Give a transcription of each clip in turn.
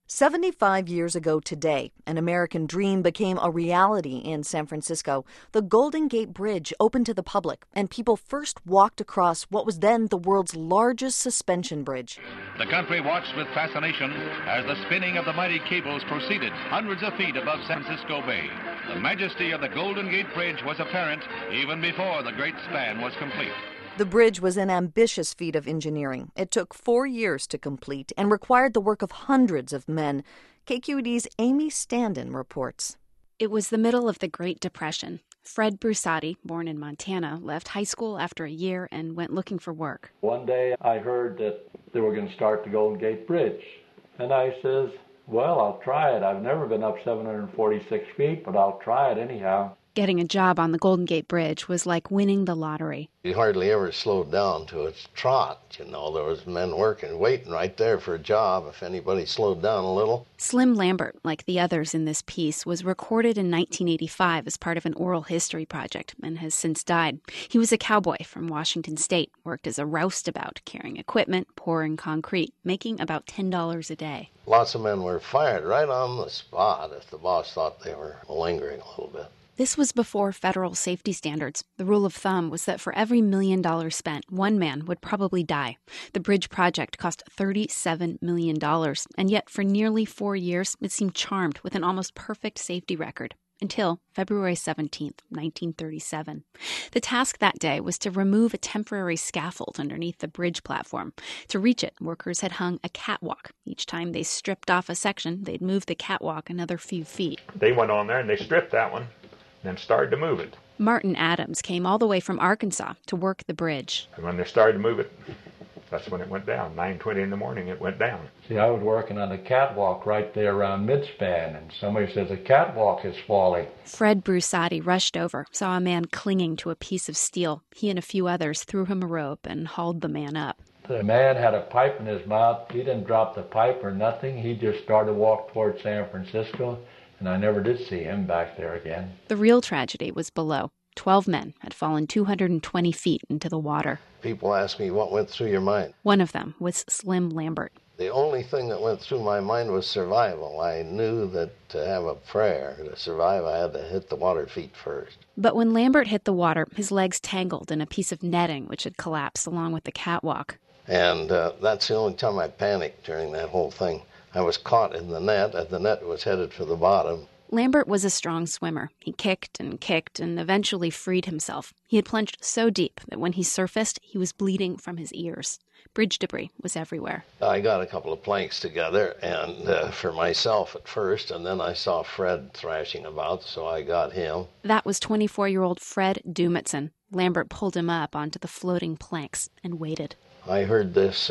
75 years ago today, an American dream became a reality in San Francisco. The Golden Gate Bridge opened to the public, and people first walked across what was then the world's largest suspension bridge. The country watched with fascination as the spinning of the mighty cables proceeded hundreds of feet above San Francisco Bay. The majesty of the Golden Gate Bridge was apparent even before the great span was complete. The bridge was an ambitious feat of engineering. It took 4 years to complete and required the work of hundreds of men. KQED's Amy Standen reports. It was the middle of the Great Depression. Fred Brusati, born in Montana, left high school after a year and went looking for work. One day I heard that they were going to start the Golden Gate Bridge. And I says, well, I'll try it. I've never been up 746 feet, but I'll try it anyhow. Getting a job on the Golden Gate Bridge was like winning the lottery. He hardly ever slowed down to its trot. There was men working, waiting right there for a job if anybody slowed down a little. Slim Lambert, like the others in this piece, was recorded in 1985 as part of an oral history project and has since died. He was a cowboy from Washington State, worked as a roustabout, carrying equipment, pouring concrete, making about $10 a day. Lots of men were fired right on the spot if the boss thought they were malingering a little bit. This was before federal safety standards. The rule of thumb was that for every $1 million spent, one man would probably die. The bridge project cost $37 million, and yet for nearly 4 years, it seemed charmed with an almost perfect safety record. Until February 17th, 1937. The task that day was to remove a temporary scaffold underneath the bridge platform. To reach it, workers had hung a catwalk. Each time they stripped off a section, they'd move the catwalk another few feet. They went on there and they stripped that one, then started to move it. Martin Adams came all the way from Arkansas to work the bridge. And when they started to move it, that's when it went down. 9:20 in the morning, it went down. See, I was working on the catwalk right there around midspan, and somebody says the catwalk is falling. Fred Brusati rushed over, saw a man clinging to a piece of steel. He and a few others threw him a rope and hauled the man up. The man had a pipe in his mouth. He didn't drop the pipe or nothing. He just started to walk toward San Francisco, and I never did see him back there again. The real tragedy was below. 12 men had fallen 220 feet into the water. People ask me what went through your mind. One of them was Slim Lambert. The only thing that went through my mind was survival. I knew that to have a prayer to survive, I had to hit the water feet first. But when Lambert hit the water, his legs tangled in a piece of netting which had collapsed along with the catwalk. And that's the only time I panicked during that whole thing. I was caught in the net, and the net was headed for the bottom. Lambert was a strong swimmer. He kicked and eventually freed himself. He had plunged so deep that when he surfaced, he was bleeding from his ears. Bridge debris was everywhere. I got a couple of planks together, and for myself at first, and then I saw Fred thrashing about, so I got him. That was 24-year-old Fred Dumitson. Lambert pulled him up onto the floating planks and waited. I heard this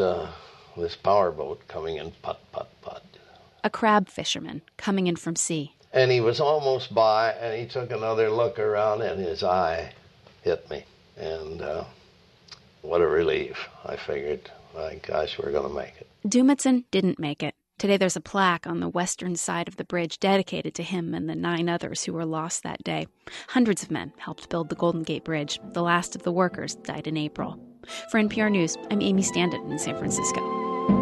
powerboat coming in, putt, putt, putt. A crab fisherman coming in from sea. And he was almost by, and he took another look around, and his eye hit me. And what a relief. I figured, my gosh, we're going to make it. Dumitson didn't make it. Today there's a plaque on the western side of the bridge dedicated to him and the 9 others who were lost that day. Hundreds of men helped build the Golden Gate Bridge. The last of the workers died in April. For NPR News, I'm Amy Standen in San Francisco.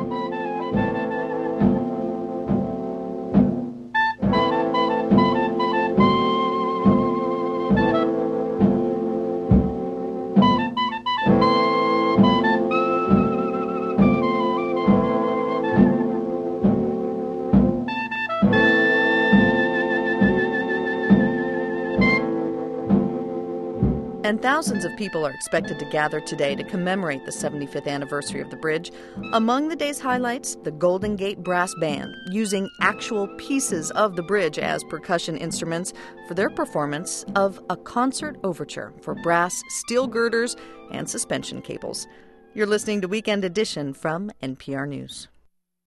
And thousands of people are expected to gather today to commemorate the 75th anniversary of the bridge. Among the day's highlights, the Golden Gate Brass Band, using actual pieces of the bridge as percussion instruments for their performance of a concert overture for brass, steel girders, and suspension cables. You're listening to Weekend Edition from NPR News.